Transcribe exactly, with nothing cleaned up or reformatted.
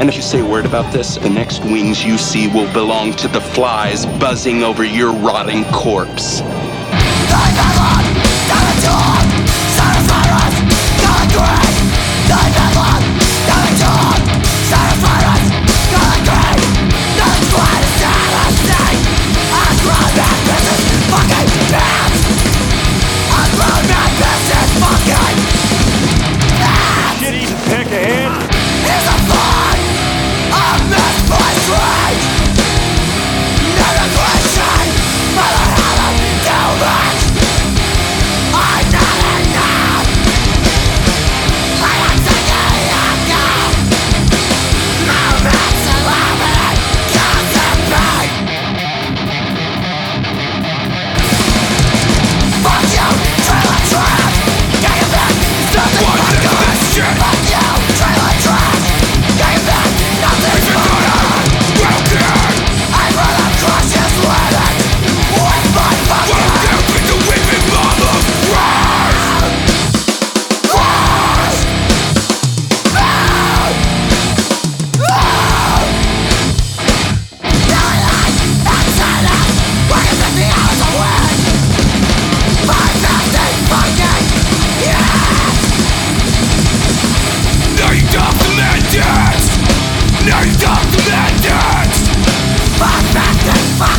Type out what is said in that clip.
And if you say a word about this, the next wings you see will belong to the flies buzzing over your rotting corpse. Get eaten, pick ahead. Here's a fun of misplaced negligence. But I haven't too much. I'm not enough. I am taking younger. Moments of limited concentrate. Fuck you, trailer trash. Get it back, nothing but good. Fuck you, trailer trash. Get it back, nothing but good. I'd rather crush his limit with my fucking Welcome with the whipping mama. Rise! Rise! Out! Out! Daily life, outside us, working fifty hours a week. five fifty fucking years! Night of the Madness! Night of the Madness! five fifty fucking